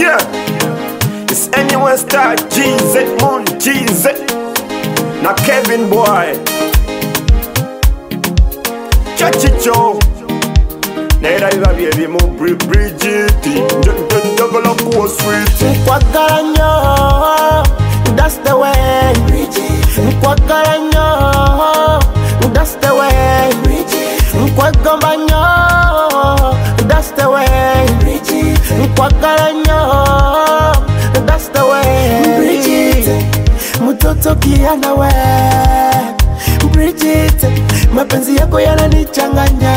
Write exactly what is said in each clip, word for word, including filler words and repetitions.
Yeah, it's anyone star G Z Moon G Z. Na Kevin boy Chachicho Nera iba baby mo Bridget Njogolo kuwa sweet Nkwagala nyo, that's the way. Nkwagala nyo, that's the way. Nkwagomba nyo, that's the way. Nkwagala nyo, that's the way. Bridget, mutoto kiana we. Bridget, mapenzi yako yananichanganya.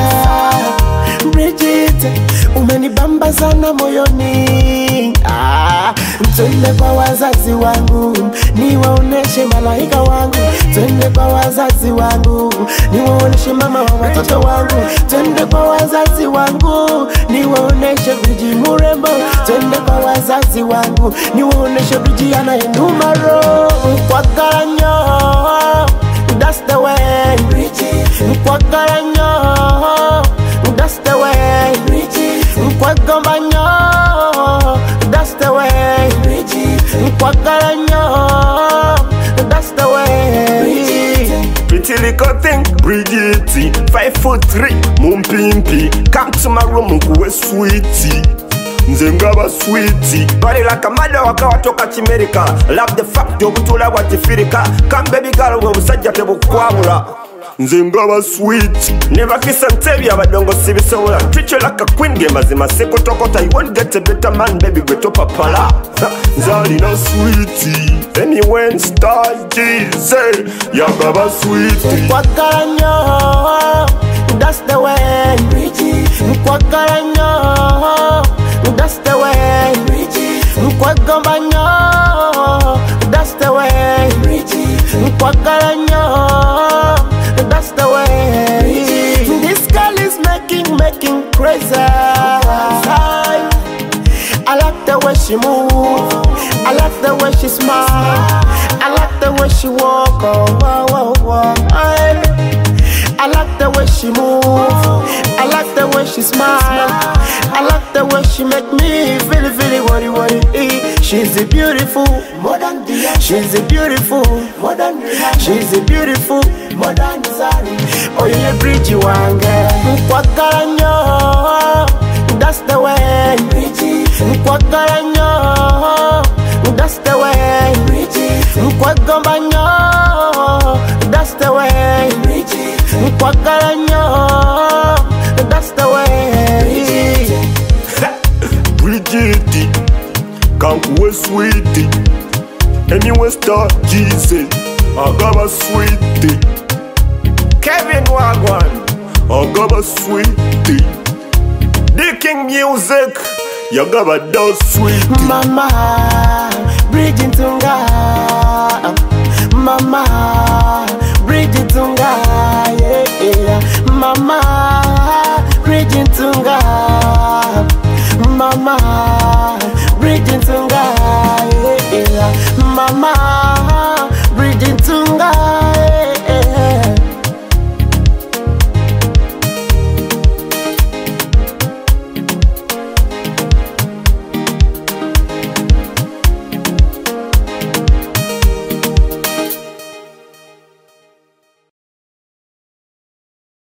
Bridget, umenibamba sana moyoni. Ah, twende kwa wazazi wangu, niwaoneshe malaika wangu. Twende kwa wazazi wangu, niwaoneshe mama wa watoto wangu. Twende kwa wazazi wangu, niwaoneshe Bridget murembo. Twende kwa wazazi wangu, niwaoneshe Bridget anayenuma roho. Nkwagala nyo, that's the way. Nkwagala nyo, that's the way. Nkwagomba nyo, that's the way. Nkwagala nyo, that's the way. Pretty little thing, Bridget, five foot three, mumpimpi. Come to my room, kuwe sweetie. Nzengaba sweetie. Body like a mother waka watoka chimerika. Love the fact yobutula watifirika. Come baby girl we usajja tebukwamula. Nzengaba sweet. Never kiss and tell you abadongo sibisobola. Treat you like a queen game mazima seko tokota. You won't get a better man baby gweto papala. Nzali no sweetie. Anyone star G Z Yagaba sweetie. Nkwagala nyo, that's the way. Nkwagala nyo, that's the way. Nkwagomba nyo, that's the way. Nkwagala nyo, that's the way. This girl is making, making crazy. I like the way she move, I like the way she smile, I like the way she walk, oh, oh, oh, oh. I like the way she move, I like the way she smile, I like the way she make me feel, feel worry, worry. She's a beautiful, modern Diana. She's a beautiful, modern Rihanna. She's a beautiful, modern Zari. Oh yeah, Bridget wange. Nkwagala nyo, that's the way. Nkwagala nyo, that's the way. Nkwagomba nyo, that's the way. Nkwagala nyo, that's the way. Bridget, kankuwe sweetie. Anyone star G Z Agaba sweetie. Kevin Wagwan Agaba sweetie. The King Music Yagaba does sweetie. Mama, Bridget Tunga.